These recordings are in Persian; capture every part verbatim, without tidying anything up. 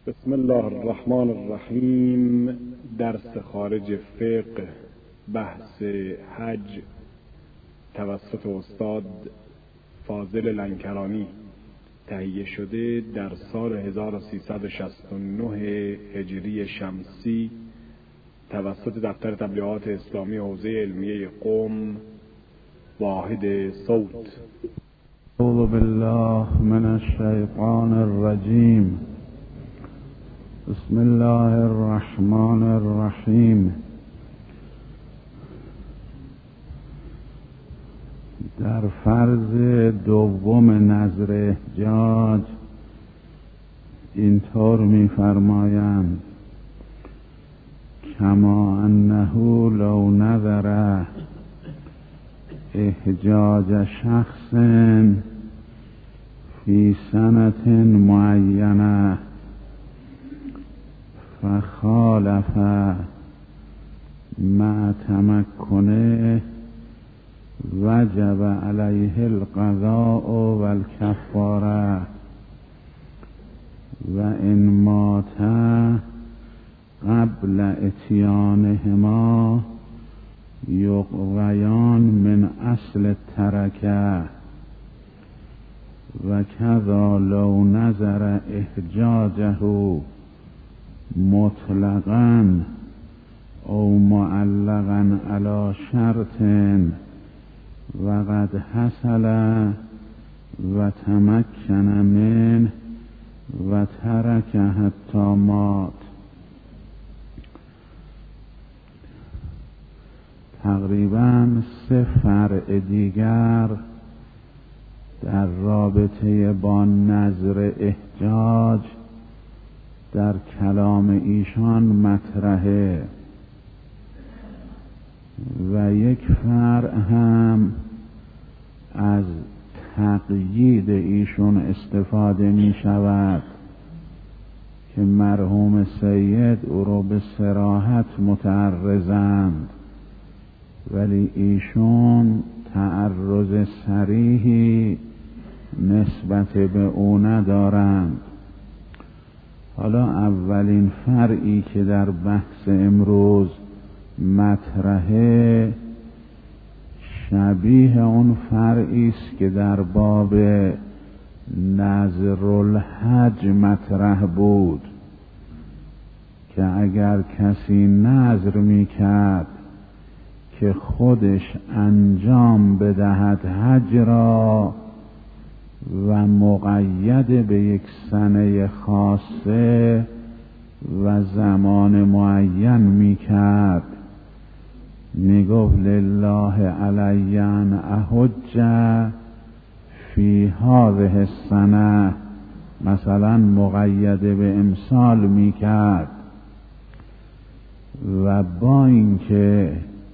بسم الله الرحمن الرحیم. درس خارج فقه، بحث حج توسط استاد فاضل لنکرانی، تهیه شده در سال هزار و سیصد و شصت و نه هجری شمسی توسط دفتر تبلیغات اسلامی حوزه علمیه قم، واحد صوت. اعوذ بالله من الشیطان الرجیم. بسم الله الرحمن الرحیم. در فرض دوم نظر احجاج اینطور می‌فرمایند: کما انه لو نظر احجاج شخص فی سنة معینه فخالف مع تمکنه وجب علیه القضاء والکفاره و ان مات قبل اتیانهما یقضیان من اصل ترکه و کذا لو نظر احجاجه مطلقاً او معلقاً علی شرط و قد حصل و تمکن منه و ترک حتی مات. تقریباً سه فرع دیگر در رابطه با نظر احجاج در کلام ایشان مطرحه و یک فرع هم از تقیید ایشون استفاده می شود که مرحوم سید او رو به صراحت متعرضند، ولی ایشون تعرض صریحی نسبت به او ندارند. حالا اولین فرعی که در بحث امروز مطرحه شبیه اون فرعی است که در باب نذر الحج مطرح بود که اگر کسی نذر میکرد که خودش انجام بدهد حج را و مقید به یک سنه خاصه و زمان معین میکرد، میگفت لله علی ان احج فی هذه السنه، مثلا مقید به امسال میکرد و با اینکه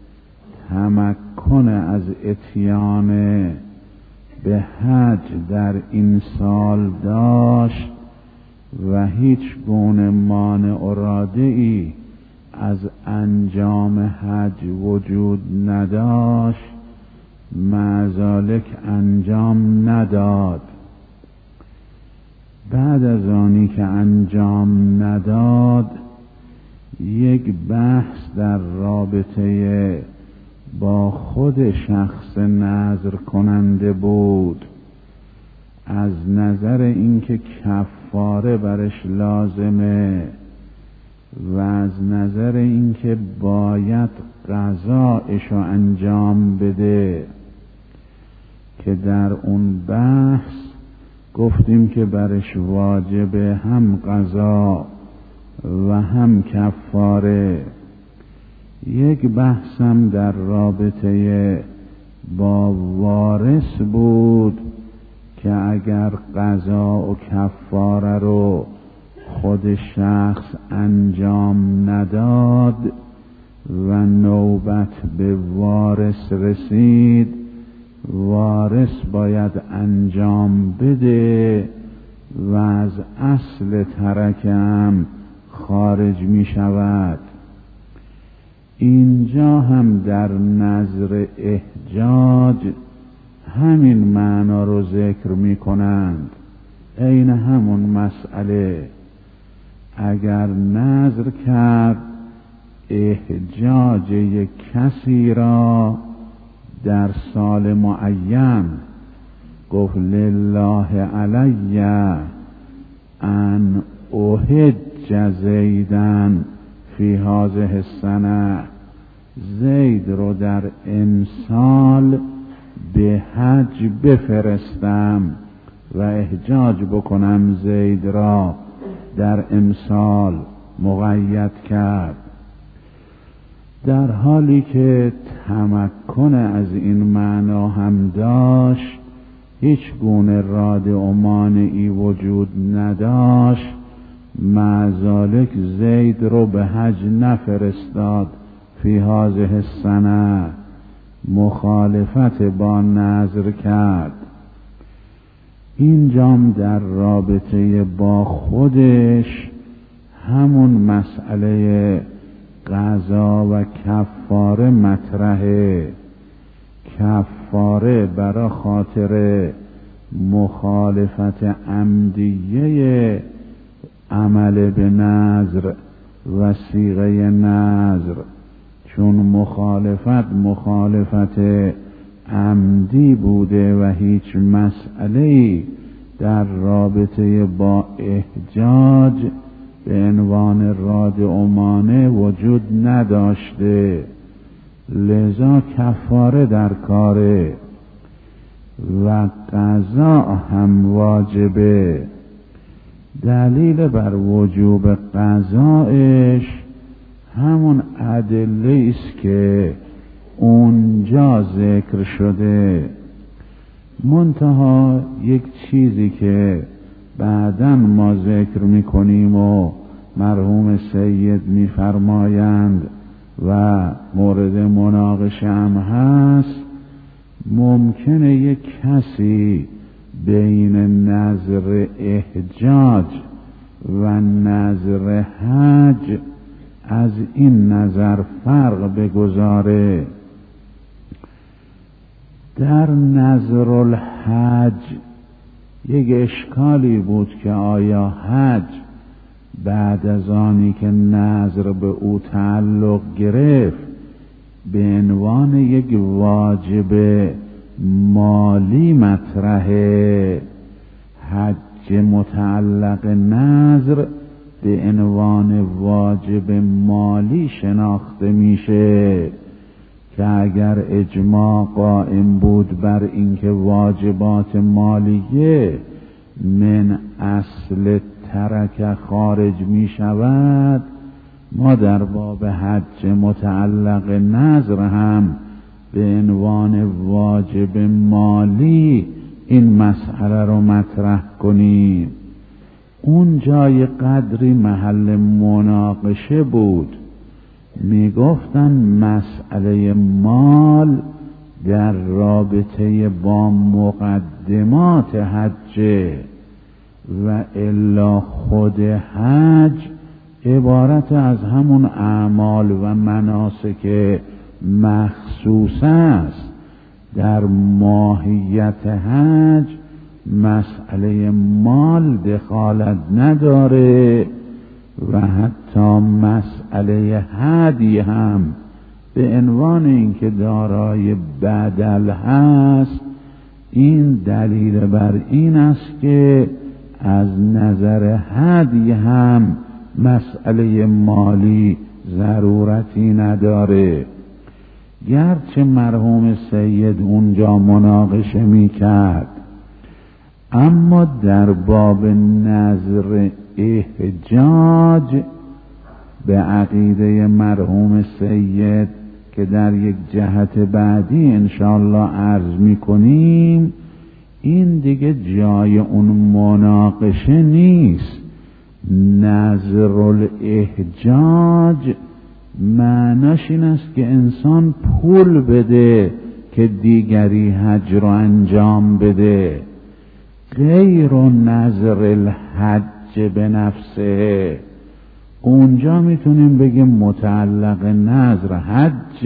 تمکن از اتیان به حج در این سال داشت و هیچ گونه مانع و رادعی از انجام حج وجود نداشت، مع ذلک انجام نداد. بعد از آنی که انجام نداد یک بحث در رابطه با خود شخص نذر کننده بود، از نظر اینکه کفاره برش لازمه و از نظر اینکه باید قضایشو انجام بده، که در اون بحث گفتیم که برش واجبه هم قضا و هم کفاره. یک بحثم در رابطه با وارث بود که اگر قضا و کفاره رو خود شخص انجام نداد و نوبت به وارث رسید، وارث باید انجام بده و از اصل ترکه هم خارج می شود. اینجا هم در نظر احجاج همین معنا رو ذکر می کنند، عین همون مسئله اگر نذر کرد احجاج یک کسی را در سال معین، گفت لله علی ان احج زیدن فی هذه السنه، زید رو در امسال به حج بفرستم و احجاج بکنم. زید را در امسال مقید کرد، در حالی که تمکن از این معنا هم داشت، هیچ گونه راد و مانعی وجود نداشت، مع ذالک زید رو به حج نفرستاد. فی هذه السنه مخالفت با نذر کرد. اینجام در رابطه با خودش همون مسئله قضا و کفاره مطرحه. کفاره برای خاطر مخالفت عمدیه عمل به نذر و صیغه نذر، چون مخالفت مخالفت عمدی بوده و هیچ مسئله‌ای در رابطه با احجاج به عنوان راد و مانع وجود نداشته، لذا کفاره در کاره و قضا هم واجبه. دلیل بر وجوب قضایش همون ادله است که اونجا ذکر شده. منتها یک چیزی که بعداً ما ذکر میکنیم و مرحوم سید میفرمایند و مورد مناقشه هم هست، ممکنه یک کسی بین نذر احجاج و نذر حج از این نظر فرق بگذاره. در نذر الحج یک اشکالی بود که آیا حج بعد از آنی که نذر به او تعلق گرفت به عنوان یک واجب مالی مطرحه؟ حج متعلق نذر به عنوان واجب مالی شناخته میشه که اگر اجماع قائم بود بر اینکه واجبات مالیه من اصل ترک خارج می شود، ما در باب حج متعلق نذر هم به عنوان واجب مالی این مسئله رو مطرح کنیم. اون جای قدری محل مناقشه بود، می گفتن مسئله مال در رابطه با مقدمات حج و الا خود حج عبارت از همون اعمال و مناسک مخصوص است. در ماهیت حج مسئله مال دخالت نداره و حتی مسئله هدی هم به عنوان اینکه دارای بدل هست، این دلیل بر این است که از نظر هدی هم مسئله مالی ضرورتی نداره. گرچه مرحوم سید اونجا مناقشه می کرد، اما در باب نذر احجاج به عقیده مرحوم سید که در یک جهت بعدی انشاءالله عرض می کنیم، این دیگه جای اون مناقشه نیست. نذر الاحجاج معناش این است که انسان پول بده که دیگری حج رو انجام بده، غیر نذر الحج به نفسه. اونجا میتونیم بگیم متعلق نذر حج،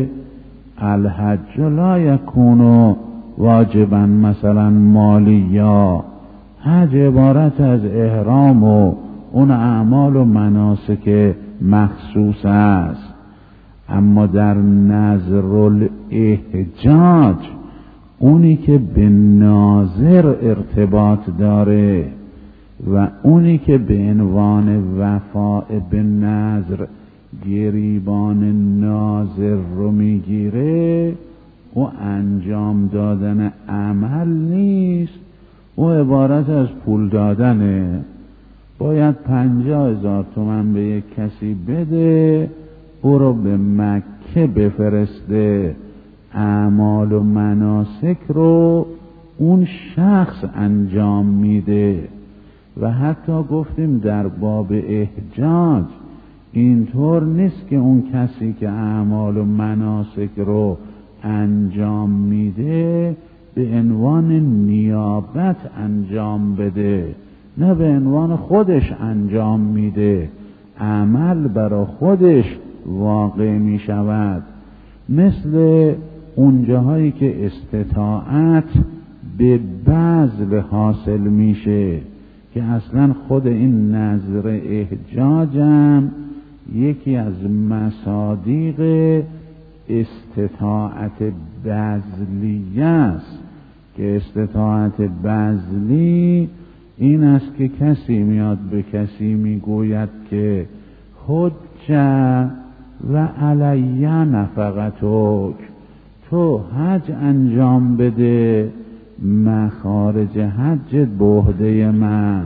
الحج لا یکون واجبا مثلا مالی، یا حج عبارت از احرام و اون اعمال و مناسک مخصوص است. اما در نظر الاحجاج اونی که به ناظر ارتباط داره و اونی که به عنوان وفاء به نظر گریبان ناظر رو میگیره، او انجام دادن عمل نیست، او عبارت از پول دادنه. باید پنجاه هزار تومن به یک کسی بده، او رو به مکه بفرسته، اعمال و مناسک رو اون شخص انجام میده. و حتی گفتیم در باب احجاج اینطور نیست که اون کسی که اعمال و مناسک رو انجام میده به عنوان نیابت انجام بده، نه به عنوان خودش انجام میده، عمل برای خودش واقع می شود. مثل اون جاهایی که استطاعت به بذل حاصل میشه که اصلا خود این نظر احجاجم یکی از مصادیق استطاعت بذلیه است، که استطاعت بذلی این است که کسی میاد به کسی میگوید که حج و علی نفقتک، تو حج انجام بده، مخارج حجت به عهده من،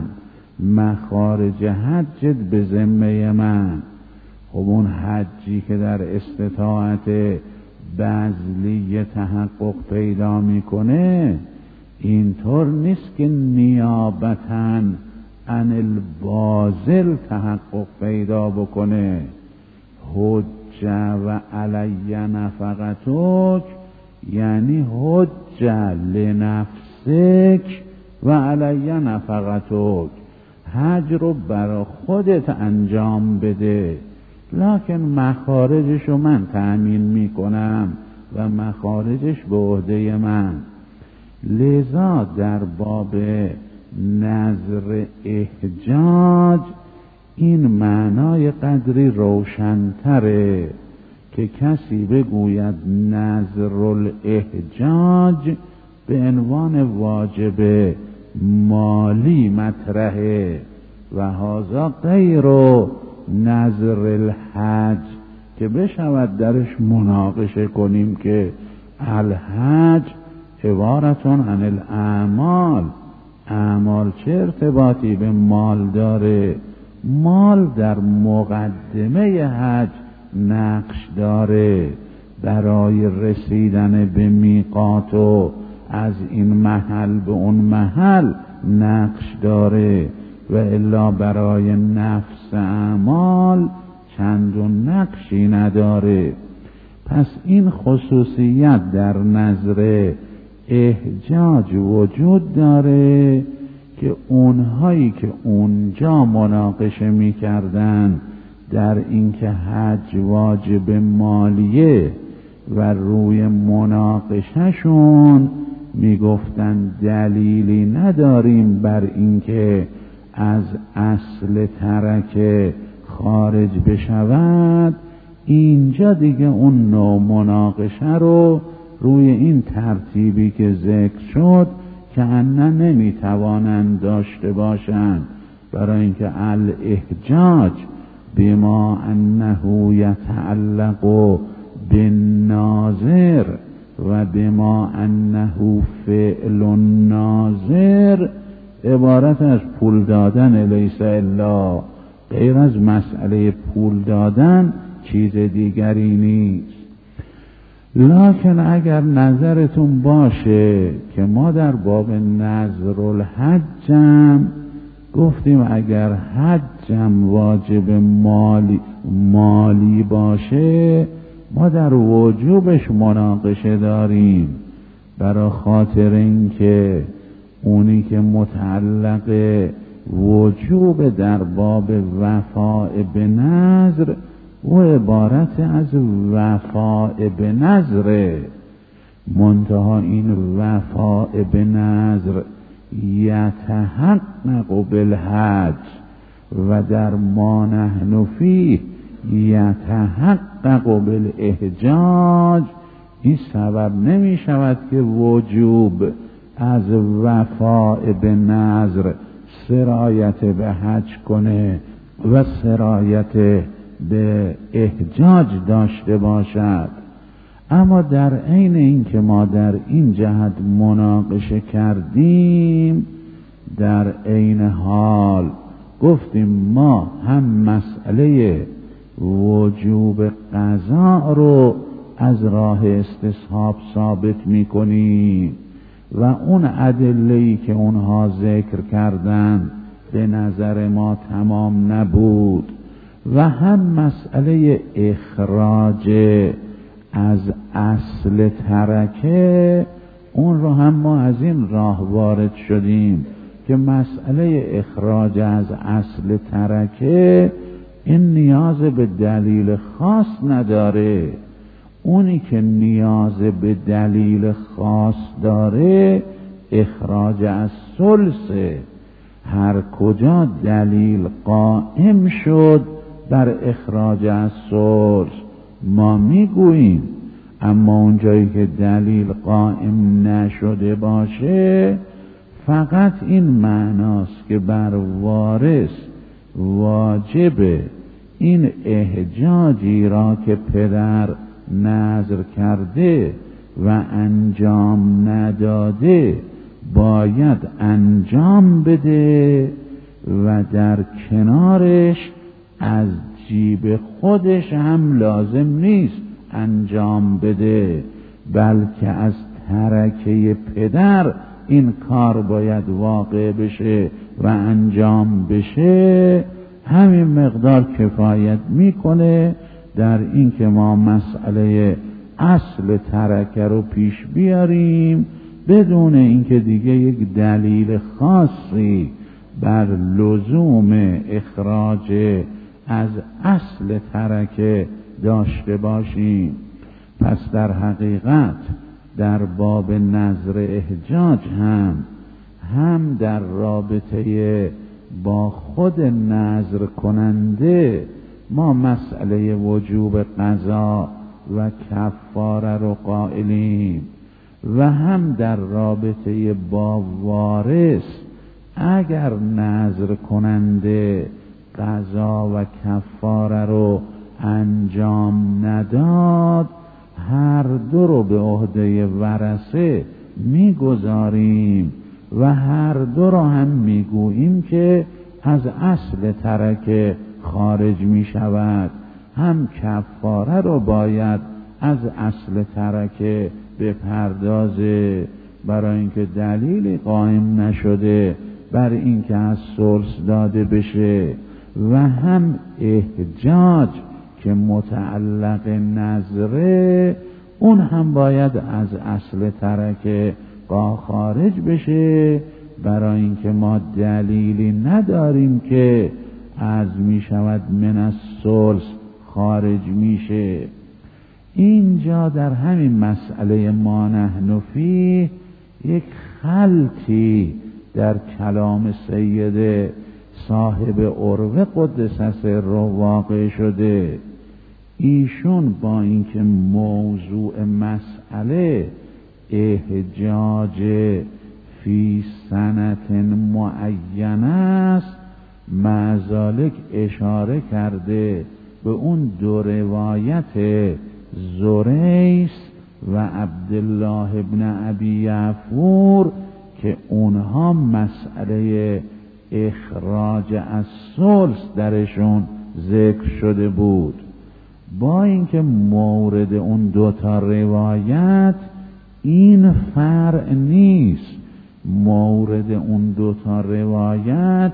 مخارج حجت به ذمه من. خب اون حجی که در استطاعت بذلی تحقق پیدا میکنه اینطور نیست که نیابتاً عن الباذل تحقق پیدا بکنه. حج و علی نفقتک یعنی حج لنفسک و علی نفقتک، حج رو برای خودت انجام بده، لکن مخارجش رو من تأمین میکنم و مخارجش به عهده من. لذا در باب نظر احجاج این معنای قدری روشن‌تره که کسی بگوید نظر الاحجاج به عنوان واجب مالی مطرحه و هذا غیر نظر الحج که بشود درش مناقشه کنیم که الحج عبارتون عن الاعمال، اعمال چه ارتباطی به مال داره؟ مال در مقدمه حج نقش داره، برای رسیدن به میقات و از این محل به اون محل نقش داره، و الا برای نفس اعمال چندون نقشی نداره. پس این خصوصیت در نظر احجاج وجود داره که اونهایی که اونجا مناقشه می‌کردن در اینکه حج واجب مالیه و روی مناقشهشون میگفتن دلیلی نداریم بر اینکه از اصل ترکه خارج بشود، اینجا دیگه اون نوع مناقشه رو روی این ترتیبی که ذکر شد که انا نمیتوانند داشته باشند، برای اینکه الاحجاج بما انه یتعلق بالناظر و بما انه فعل الناظر عبارت از پول دادن، لیس الا، غیر از مسئله پول دادن چیز دیگری نیست. لکن اگر نظرتون باشه که ما در باب نظر الحجم گفتیم اگر حجم واجب مالی, مالی باشه ما در وجوبش مناقشه داریم، برای خاطر اینکه اونی که متعلق وجوب در باب وفاء به نظر و عبارت از وفاء به نظره، منتها این وفاء به نظر یتحقق بالحج و در ما نحن فیه یتحقق بالاحجاج، این سبب نمی شود که وجوب از وفاء به نذر سرایت به حج کنه و سرایت به احجاج داشته باشد. اما در عین این که ما در این جهت مناقشه کردیم، در عین حال گفتیم ما هم مسئله وجوب قضا رو از راه استصحاب ثابت میکنیم و اون ادله‌ای که اونها ذکر کردن به نظر ما تمام نبود، و هم مسئله اخراج از اصل ترکه، اون رو هم ما از این راه وارد شدیم که مسئله اخراج از اصل ترکه این نیاز به دلیل خاص نداره. اونی که نیاز به دلیل خاص داره اخراج از ثلثه. هر کجا دلیل قائم شد بر اخراج از ثلث ما میگوییم، اما اونجایی که دلیل قائم نشده باشه فقط این معناست که بر وارث واجب این احجاجی را که پدر نذر کرده و انجام نداده باید انجام بده و در کنارش از جیب خودش هم لازم نیست انجام بده، بلکه از ترکه پدر این کار باید واقع بشه و انجام بشه. همین مقدار کفایت میکنه در این که ما مسئله اصل ترکه رو پیش بیاریم بدون اینکه دیگه یک دلیل خاصی بر لزوم اخراج از اصل ترکه داشته باشیم. پس در حقیقت در باب نذر احجاج هم هم در رابطه با خود نذر کننده ما مسئله وجوب قضا و کفاره رو قائلیم، و هم در رابطه با وارث اگر نذر کننده قضا و کفاره رو انجام نداد هر دو رو به عهده ورثه میگذاریم و هر دو رو هم میگوییم که از اصل ترکه خارج میشود. هم کفاره رو باید از اصل ترکه بپردازه برای اینکه دلیلی قائم نشده بر اینکه از ثلث داده بشه، و هم احجاج که متعلق نذره اون هم باید از اصل ترکه خارج بشه برای اینکه ما دلیلی نداریم که از می شود من از ثلث خارج میشه. اینجا در همین مسئله ما نحن فیه یک خلطی در کلام سید صاحب عروه قدس سره واقع شده. ایشون با اینکه موضوع مسئله احجاج فی سنت معینه است، مع ذالک اشاره کرده به اون دو روایت زریس و عبدالله ابن ابی یعفور که اونها مسئله اخراج از ثلث درشون ذکر شده بود. با اینکه مورد اون دوتا روایت این فرع نیست، مورد اون دوتا روایت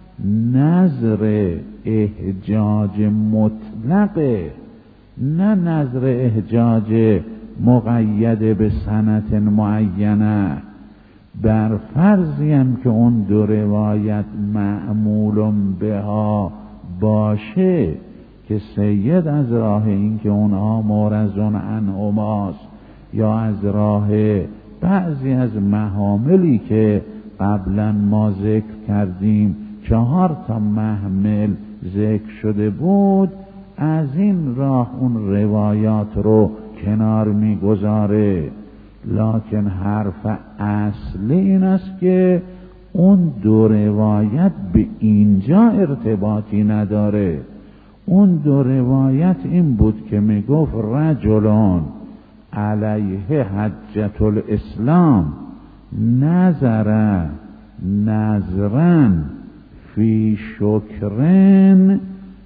نظر احجاج مطلقه، نه نظر احجاج مقید به سنت معینه. بر فرضی هم که اون دو روایت معمول بها باشه که سید از راه این که اونها مورزون عنهماست یا از راه بعضی از محاملی که قبلا ما ذکر کردیم چهار تا محمل ذکر شده بود، از این راه اون روایات رو کنار میگذاره. لکن حرف اصلی این است که اون دو روایت به اینجا ارتباطی نداره. اون دو روایت این بود که میگفت رجلان علیه حجت الاسلام نظر نظرن فی شکرن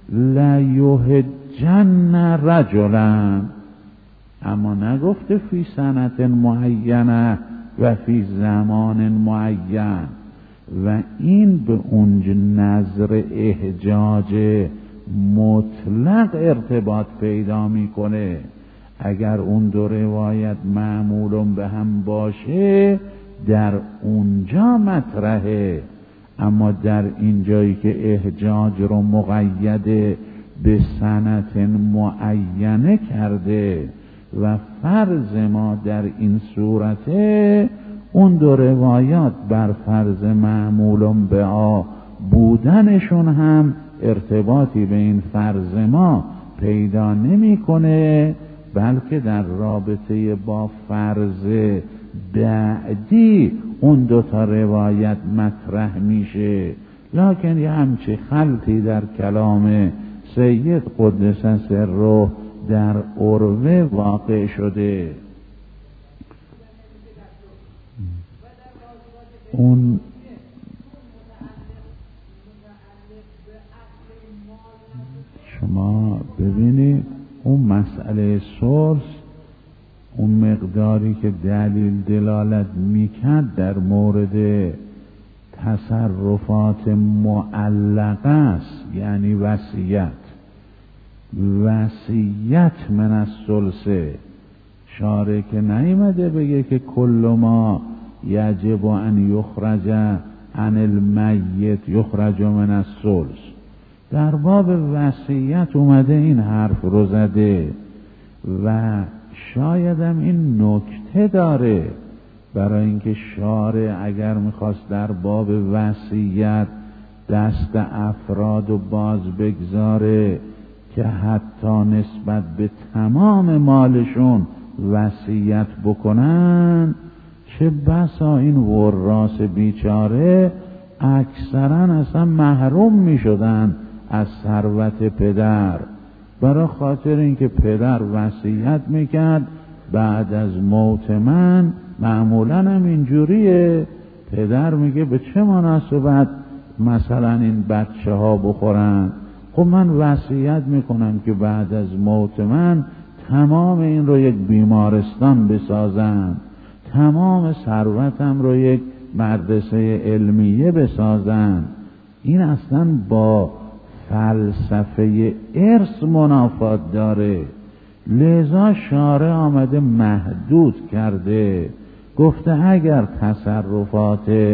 لیهجن رجلن، اما نگفته فی سنت معینه و فی زمان معین. و این به اونج نظر احجاج مطلق ارتباط پیدا میکنه. اگر اون دو روایت معمول به هم باشه در اونجا مطرحه، اما در این جایی که احجاج رو مقید به سنت معینه کرده و فرض ما در این صورته اون دو روایات بر فرض معمول به آ بودنشون هم ارتباطی به این فرض ما پیدا نمیکنه، بلکه در رابطه با فرض بعدی اون دو تا روایت مطرح میشه. لکن یه همچی خلطی در کلام سید قدس سره در عروه واقع شده. اون شما ببینید اون مسئله سورس، اون مقداری که دلیل دلالت میکرد در مورد تصرفات معلقه است، یعنی وصیت وصیت من از ثلثه. شارع که نیامده بگه که کل ما یجب ان یخرج عن المیت یخرج من الثلث. در باب وصیت اومده این حرف رو زده و شایدم این نکته داره، برای اینکه شارع اگر میخواست در باب وصیت دست افراد و باز بگذاره که حتی نسبت به تمام مالشون وصیت بکنن، چه بسا این وراث بیچاره اکثرا اصلا محروم میشدن از ثروت پدر، برای خاطر اینکه پدر وصیت میکرد بعد از موت من. معمولا هم اینجوریه، پدر میگه به چه مناسبت مثلا این بچه ها بخورن، خب من وصیت میکنم که بعد از موت من تمام این رو یک بیمارستان بسازن، تمام ثروتم رو یک مدرسه علمیه بسازن. این اصلا با فلسفه ارث منافات داره. لذا شارع آمده محدود کرده، گفته اگر تصرفات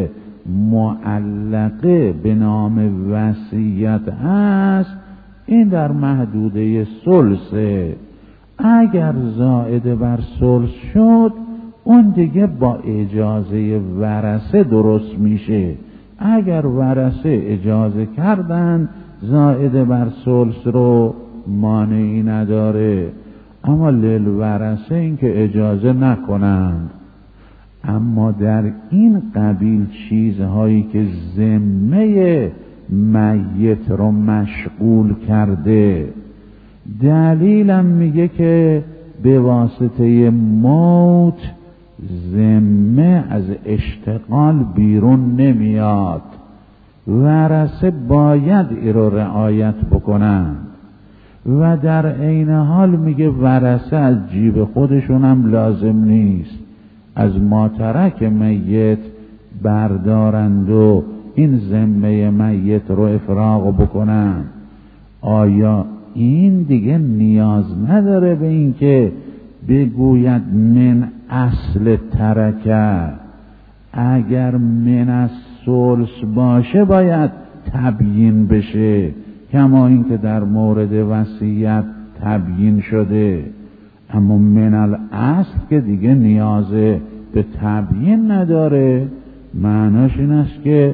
معلقه به نام وصیت هست این در محدوده ثلثه. اگر زائد بر ثلث شد اون دیگه با اجازه ورثه درست میشه. اگر ورثه اجازه کردن زائد بر ثلث رو مانعی نداره، اما للورثه این که اجازه نکنند. اما در این قبیل چیزهایی که ذمه میت رو مشغول کرده، دلیلم میگه که به واسطه موت ذمه از اشتغال بیرون نمیاد، ورثه باید این رو رعایت بکنن. و در عین حال میگه ورثه از جیب خودشون هم لازم نیست، از ماترک میت بردارند و این ذمه میت رو افراغ بکنن. آیا این دیگه نیاز نداره به این که بگوید من اصل ترکه؟ اگر من از ثلث باشه باید تبیین بشه، کما این که در مورد وصیت تبیین شده. اما من الاصل که دیگه نیاز به تبیین نداره. معناش این است که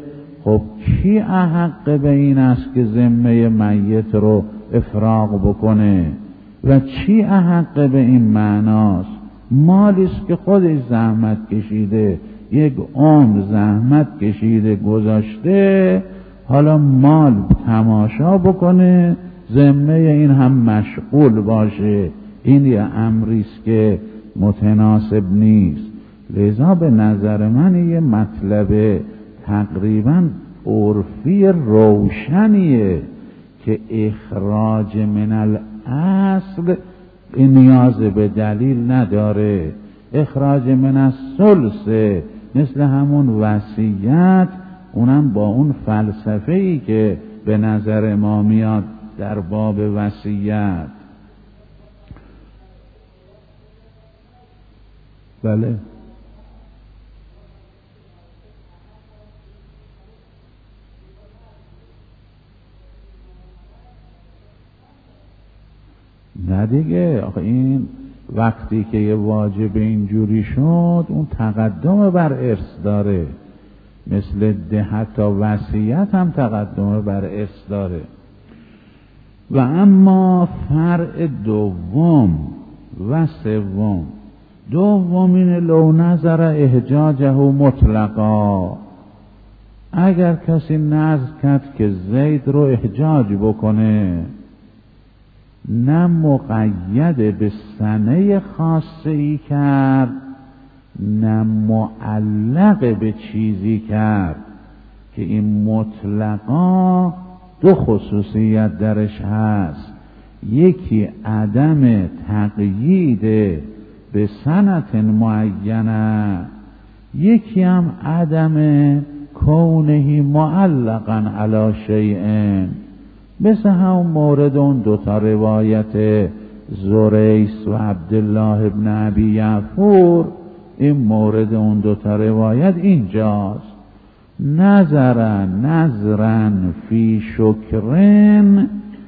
خب کی احق به این است که ذمه میت رو افراغ بکنه و چی احق به این معناست؟ مالیست که خودش زحمت کشیده، یک عمر زحمت کشیده گذاشته، حالا مال تماشا بکنه، ذمه این هم مشغول باشه. این یه امریست که متناسب نیست. لذا به نظر من یه مطلب تقریبا عرفی روشنیه که اخراج من الاصل این نیاز به دلیل نداره. اخراج من الثلث مثل همون وصیت، اونم با اون فلسفه‌ای که به نظر ما میاد در باب وصیت. بله نه دیگه، آخه این وقتی که یه واجب اینجوری شد اون تقدم بر ارث داره، مثل ده حتی وصیت هم تقدم بر ارث داره. و اما فرع دوم و سوم، دومین لو نظر احجاجه مطلقا، اگر کسی نظر کرد که زید رو احجاج بکنه، نه مقید به سنه خاصه ای کرد نه معلق به چیزی کرد، که این مطلقا دو خصوصیت درش هست. یکی عدم تقیید به سنت معینه، یکی هم عدم کونه معلقا علی شیء، مثل هم مورد اون دوتا روایت زریس و عبدالله ابن ابی یعفور. این مورد اون دوتا روایت اینجاست. نظرن نظرن فی شکرن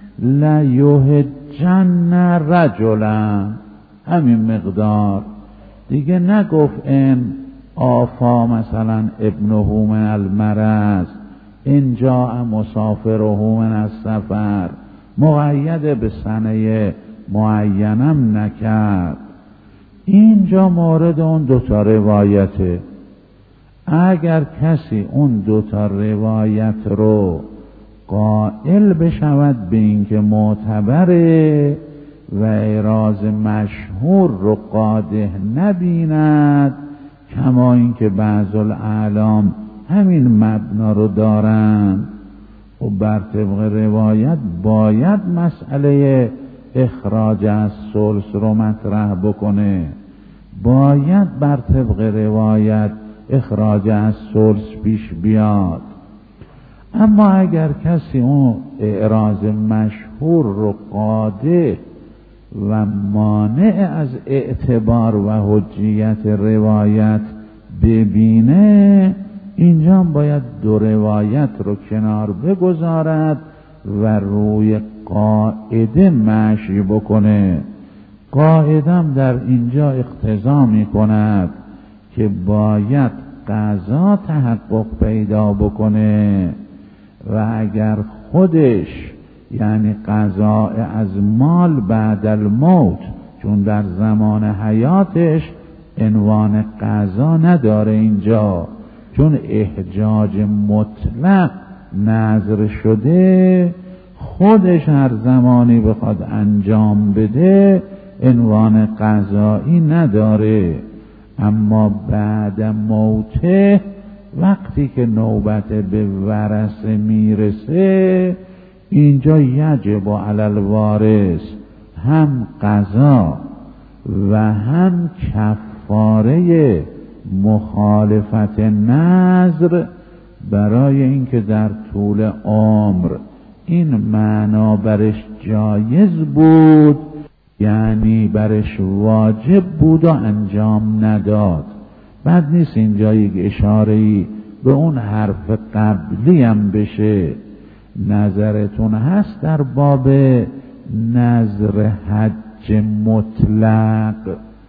لیهجن رجلا، همین مقدار دیگه. نگفت این آفا مثلا ابنه من المرض، اینجا مسافره من السفر، مقید به سنه معینم نکرد. اینجا مورد اون دوتا روایته. اگر کسی اون دوتا روایت رو قائل بشود به اینکه معتبره و اعراض مشهور رو قادح نبیند، کما اینکه بعض الاعلام همین مبنا رو دارند، و بر طبق روایت باید مسئله اخراج از ثلث رو مطرح بکنه، باید بر طبق روایت اخراج از ثلث پیش بیاد. اما اگر کسی اون اعراض مشهور رو قاده و مانع از اعتبار و حجیت روایت ببینه، اینجا باید دو روایت رو کنار بگذارد و روی قاعده مشی بکنه. قاعدم در اینجا اقتضا می کند که باید قضا تحقق پیدا بکنه، و اگر خودش یعنی قضا از مال بعد الموت، چون در زمان حیاتش عنوان قضا نداره اینجا، چون احجاج مطلق نظر شده، خودش هر زمانی بخواد انجام بده عنوان قضایی نداره. اما بعد موته، وقتی که نوبت به ورثه میرسه، اینجا یجب علی الوارث هم قضا و هم کفاره مخالفت نذر، برای اینکه در طول عمر این معنا برش جایز بود، یعنی برش واجب بود و انجام نداد. بعد نیست اینجا یک اشاره‌ای به اون حرف قبلی هم بشه. نظرتون هست در باب نظر حج مطلق،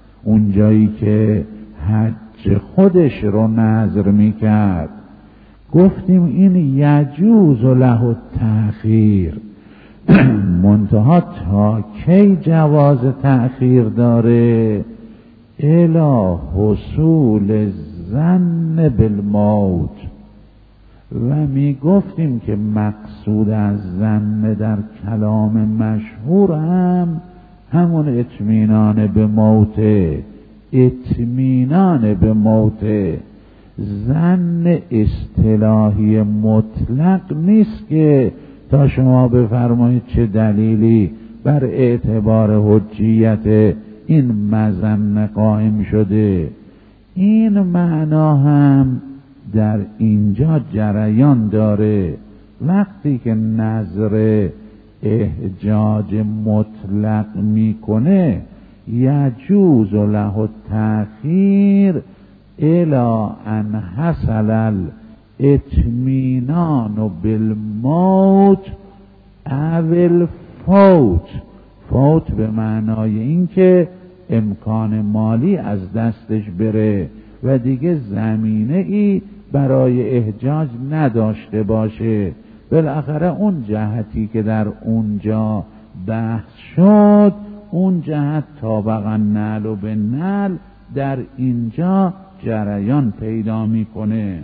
اونجایی که حج خودش رو نظر میکرد، گفتیم این یجوز له التأخیر، منتها تا کی جواز تأخیر داره؟ الی حصول ظن بالموت. و می گفتیم که مقصود از ظن در کلام مشهور هم همون اطمینان به موت، اطمینان به موت. ظن اصطلاحی مطلق نیست که تا شما بفرمایید چه دلیلی بر اعتبار حجیت این مظنه قائم شده. این معنا هم در اینجا جریان داره. وقتی که نظر احجاج مطلق میکنه یجوز له التأخیر الی ان حصل الاطمینان بالموت او الفوت. فوت به معنای این که امکان مالی از دستش بره و دیگه زمینه ای برای احجاج نداشته باشه. بالاخره اون جهتی که در اونجا بحث شد، اون جهت طابقا نعل و به نعل در اینجا جریان پیدا میکنه.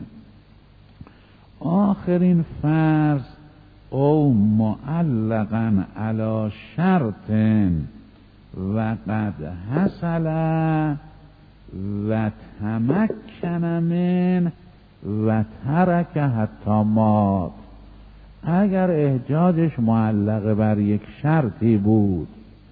آخرین فرض او معلقا علی شرط و قد حصل و تمکن من و ترک حتی مات. اگر احجاجش معلق بر یک شرطی بود،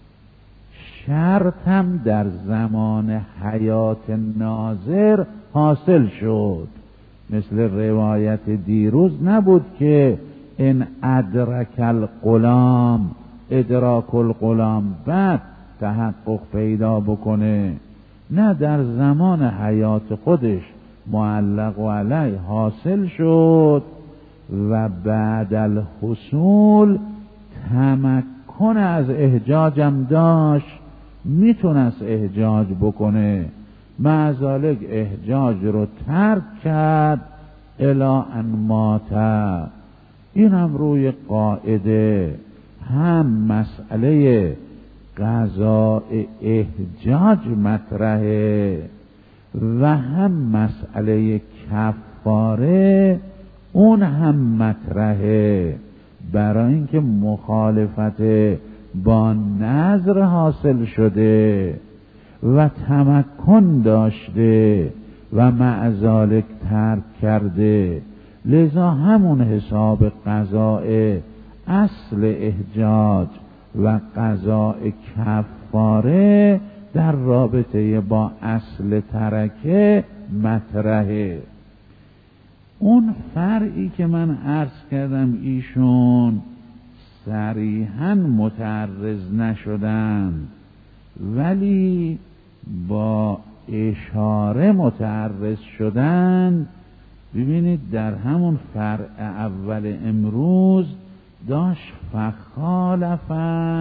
شرط هم در زمان حیات ناظر حاصل شد، مثل روایت دیروز نبود که ان ادرک الغلام ادراک الغلام بعد تحقق پیدا بکنه. نه، در زمان حیات خودش معلق و علیه حاصل شد و بعد الحصول تمکن از احجاجم داشت، میتونست احجاج بکنه. مع ذالک احجاج رو ترک کرد الی ان مات. این هم روی قاعده هم مسئله قضاء احجاج مطرحه و هم مسئله کفاره اون هم مطرحه، برای اینکه مخالفت با نظر حاصل شده و تمکن داشته و مع ذالک ترک کرده. لذا همون حساب قضاء اصل احجاج و قضاء کفاره در رابطه با اصل ترکه مطرحه. اون فرعی که من عرض کردم ایشون صریحاً متعرض نشدن ولی با اشاره متعرض شدن. ببینید در همون فرع اول امروز داشت فخالف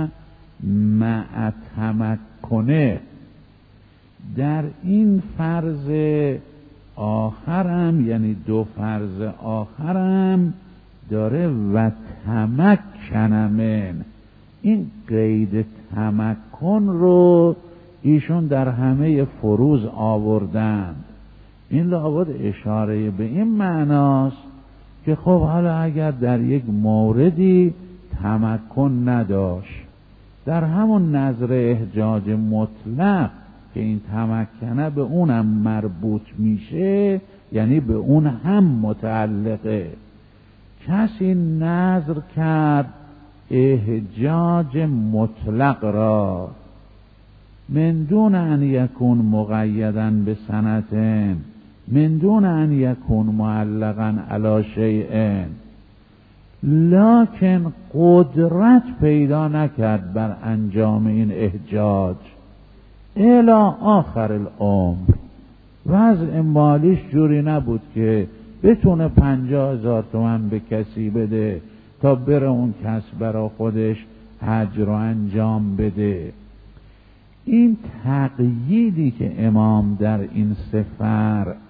مع تمکنه. در این فرض آخرم یعنی دو فرض آخرم داره و تمکن من. این قید تمکن رو ایشون در همه فروض آوردند. این لابد اشاره به این معناست که خب حالا اگر در یک موردی تمکن نداشت، در همون نظر احجاج مطلق که این تمکنه به اونم مربوط میشه، یعنی به اون هم متعلقه. کسی نظر کرد احجاج مطلق را من دون ان یکون مقیدا به سنتین، من دون ان یکون معلقا علی شیء، لکن قدرت پیدا نکرد بر انجام این احجاج الی آخر العمر. وضع مالیش جوری نبود که بتونه پنجاه هزار تومن به کسی بده تا بره اون کس برا خودش حج رو انجام بده. این تقییدی که امام در این سفر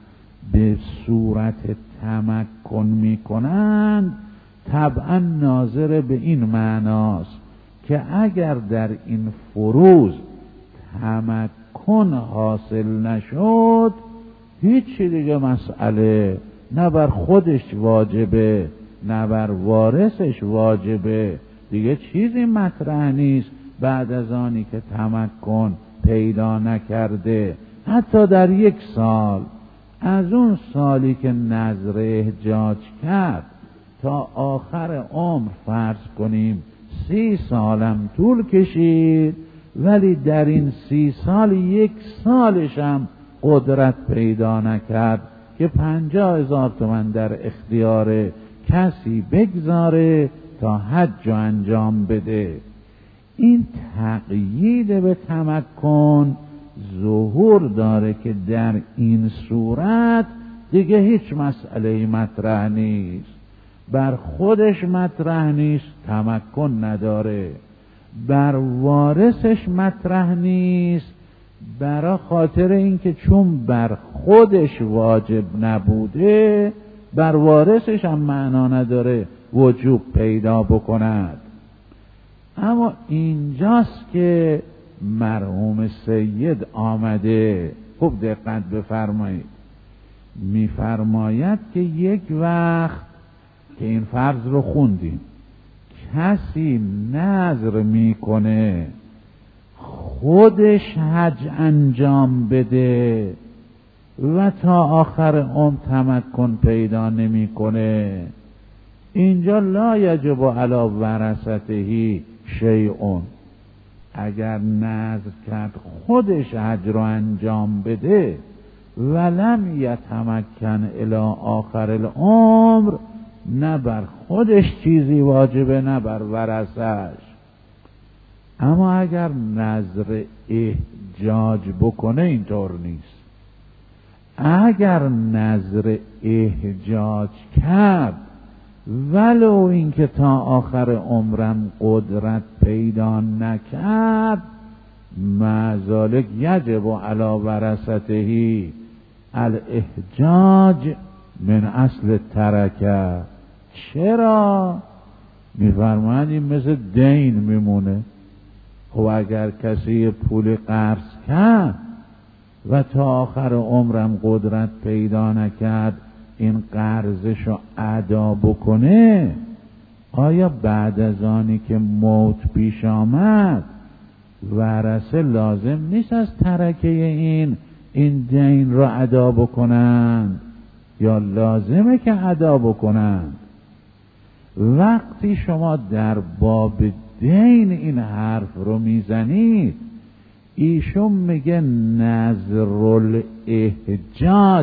به صورت تمکن میکنند طبعا ناظر به این معناست که اگر در این فروض تمکن حاصل نشد هیچی دیگه مسئله نه بر خودش واجبه نه بر وارثش واجبه، دیگه چیزی مطرح نیست بعد از آنی که تمکن پیدا نکرده. حتی در یک سال از اون سالی که نذر احجاج کرد تا آخر عمر فرض کنیم سی سالم طول کشید، ولی در این سی سال یک سالش هم قدرت پیدا نکرد که پنجاه هزار تومن در اختیار کسی بگذاره تا حج انجام بده. این تقیید به تمکن ظهور داره که در این صورت دیگه هیچ مسئله مطرح نیست، بر خودش مطرح نیست، تمکن نداره، بر وارثش مطرح نیست، برای خاطر اینکه چون بر خودش واجب نبوده بر وارثش هم معنا نداره وجوب پیدا بکند. اما اینجاست که مرحوم سید آمده، خوب دقت بفرمایید، میفرماید که یک وقت که این فرض رو خوندیم کسی نذر میکنه خودش حج انجام بده و تا آخر عمر تمکن پیدا نمیکنه، اینجا لا یجب علی ورثته شیء. اگر نذر کرد خودش حج رو انجام بده ولم یتمکن الی آخر العمر، نه بر خودش چیزی واجبه نه بر ورثش. اما اگر نذر احجاج بکنه اینطور نیست. اگر نذر احجاج کرد ولو اینکه تا آخر عمرم قدرت پیدا نکرد، مذالک یجب علی ورثته الاحجاج من اصل ترکه. چرا؟ میفرمایند این مثل دین میمونه. خب اگر کسی پول قرض کرد و تا آخر عمرم قدرت پیدا نکرد این قرضشو ادا بکنه، آیا بعد از آنی که موت پیش آمد ورثه لازم نیست از ترکه این این دین را ادا بکنند یا لازمه که ادا بکنند؟ وقتی شما در باب دین این حرف رو میزنید، ایشون میگه نذر الاحجاج،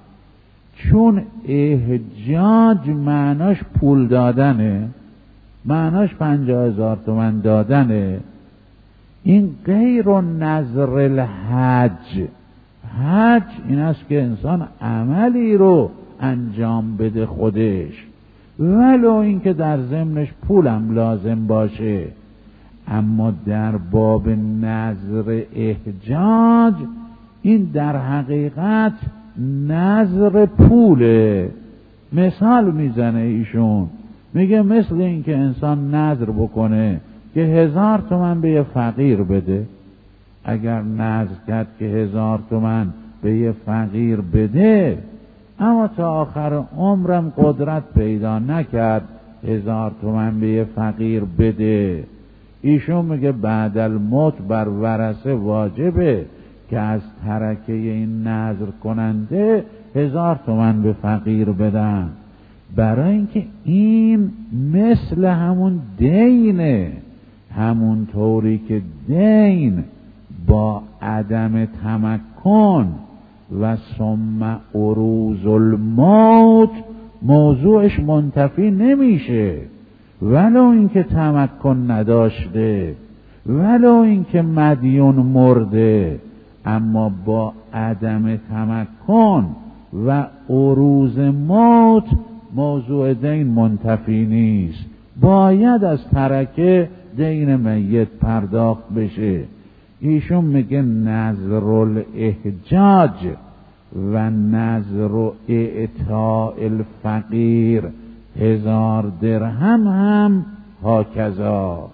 چون احجاج معناش پول دادنه، معناش پنجاه هزار تومن دادنه، این غیر نذر الحج. حج این است که انسان عملی رو انجام بده خودش، ولو اینکه در ضمنش پولم لازم باشه. اما در باب نذر احجاج این در حقیقت نذر پوله. مثال میزنه ایشون، میگه مثل این که انسان نذر بکنه که هزار تومن به یه فقیر بده. اگر نذر کرد که هزار تومن به یه فقیر بده اما تا آخر عمرم قدرت پیدا نکرد هزار تومن به یه فقیر بده، ایشون میگه بعد الموت بر ورثه واجبه که از ترکه این نذر کننده هزار تومن به فقیر بدن، برای اینکه این مثل همون دینه. همون طوری که دین با عدم تمکن و ثم عروض الموت موضوعش منتفی نمیشه، ولو اینکه تمکن نداشته، ولو اینکه مدیون مرده، اما با عدم تمکن و عروض موت موضوع دین منتفی نیست، باید از ترکه دین میت پرداخت بشه. ایشون میگه نذر الاحجاج و نذر و اعطاء الفقیر هزار درهم هم هاکذا.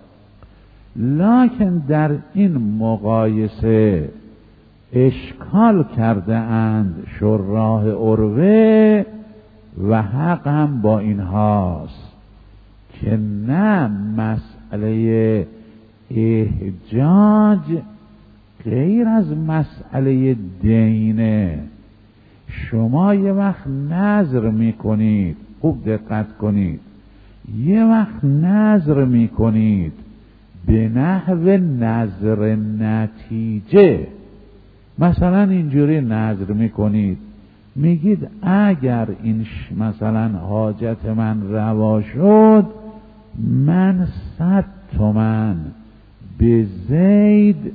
لکن در این مقایسه اشکال کرده اند شراح عروه و حق هم با این هاست که نه، مسئله احجاج غیر از مسئله دینه. شما یه وقت نذر میکنید، خوب دقت کنید، یه وقت نذر میکنید به نحو نذر نتیجه. مثلا اینجوری نذر میکنید، میگید اگر این مثلا حاجت من روا شد، من صد تومن به زید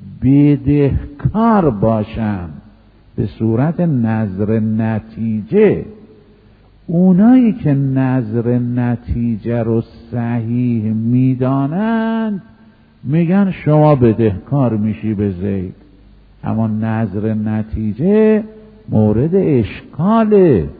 بدهکار باشم، به صورت نذر نتیجه. اونایی که نذر نتیجه رو صحیح میدانند میگن شما بدهکار میشی به زید، اما نذر نتیجه مورد اشکاله،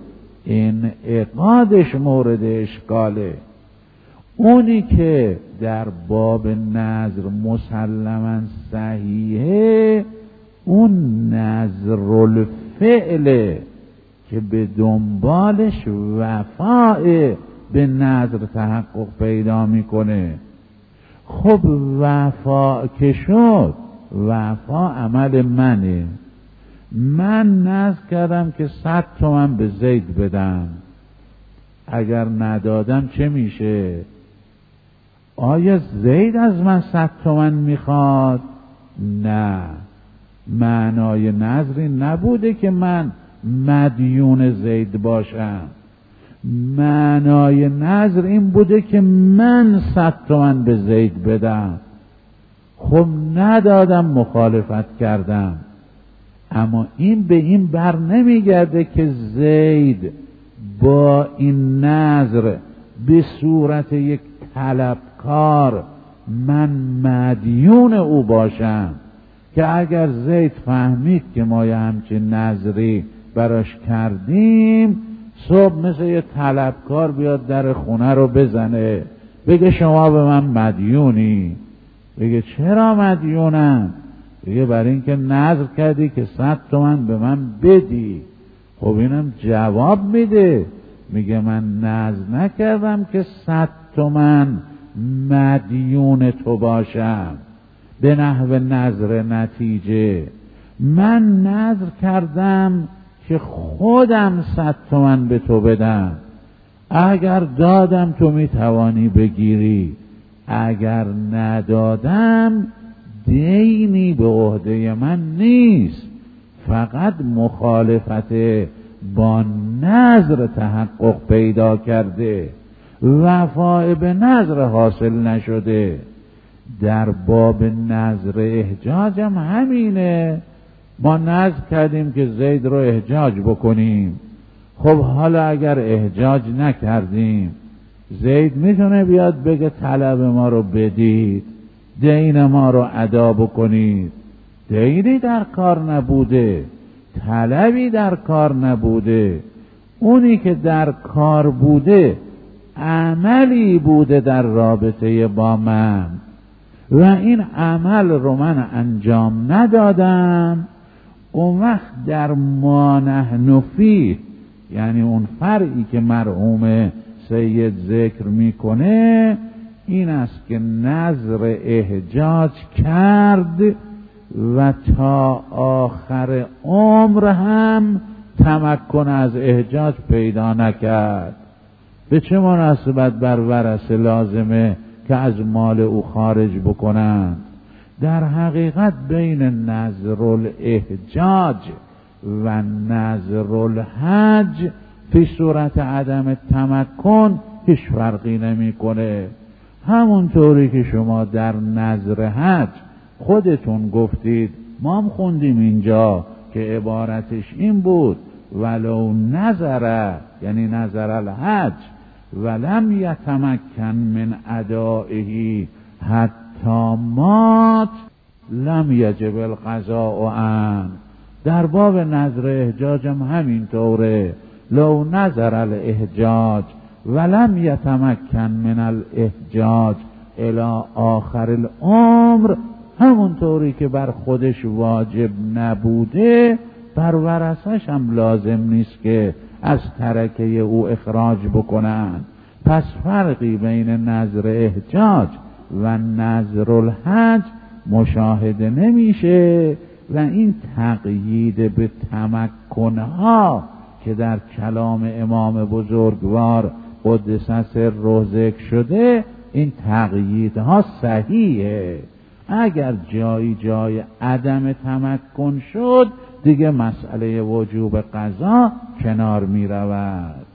انعقادش مورد اشکاله. اونی که در باب نذر مسلماً صحیحه اون نذر الفعله که به دنبالش وفاء به نذر تحقق پیدا میکنه. خب وفا که شد، وفا عمل منه. من نذر کردم که صد تومن به زید بدم، اگر ندادم چه میشه؟ آیا زید از من صد تومن میخواد؟ نه، معنای نذری نبوده که من مدیون زید باشم. معنای نذر این بوده که من صد تومن به زید بدم. خب ندادم، مخالفت کردم، اما این به این بر نمیگرده که زید با این نذر به صورت یک طلبکار من مدیون او باشم، که اگر زید فهمید که ما یه همچین نذری براش کردیم، صبح مثل یه طلبکار بیاد در خونه رو بزنه بگه شما به من مدیونی. بگه چرا مدیونم؟ بگه برای اینکه نذر کردی که صد تومن به من بدی. خب اینم جواب میده، میگه من نذر نکردم که صد تومن مدیون تو باشم به نحو نذر نتیجه. من نذر کردم که خودم صد تومن به تو بدم، اگر دادم تو میتوانی بگیری، اگر ندادم دینی به عهده من نیست، فقط مخالفت با نذر تحقق پیدا کرده، وفای به نذر حاصل نشده. در باب نذر احجاج هم همینه. ما نذر کردیم که زید رو احجاج بکنیم. خب حالا اگر احجاج نکردیم، زید میتونه بیاد بگه طلب ما رو بدید، دین ما رو ادا بکنید. دینی در کار نبوده، طلبی در کار نبوده. اونی که در کار بوده عملی بوده در رابطه با من و این عمل رو من انجام ندادم. اون وقت در ما نحن فیه، یعنی اون فرعی که مرحوم سید ذکر میکنه این است که نذر احجاج کرد و تا آخر عمر هم تمکن از احجاج پیدا نکرد. به چه مناسبت بر ورثه لازمه که از مال او خارج بکنند؟ در حقیقت بین نذر الاحجاج و نذر الحج فی صورت عدم تمکن هیچ فرقی نمیکنه. همونطوری که شما در نذر حج خودتون گفتید، ما هم خوندیم اینجا که عبارتش این بود ولو نذر، یعنی نذر الحج ولم یتمکن من ادائه حتی مات لم یجب القضاء عنه. در باب نظر احجاج هم همینطوره. لو نظر الاحجاج ولم یتمکن من الاحجاج الی آخر العمر، همونطوری که بر خودش واجب نبوده بر ورثش هم لازم نیست که از ترکه او اخراج بکنن. پس فرقی بین نظر احجاج و نظر الحج مشاهده نمیشه و این تقیید به تمکنها که در کلام امام بزرگوار قدس سره ذکر شده، این تقییدها صحیحه. اگر جایی جای عدم تمکن شد دیگه مسئله وجوب قضا کنار می رود.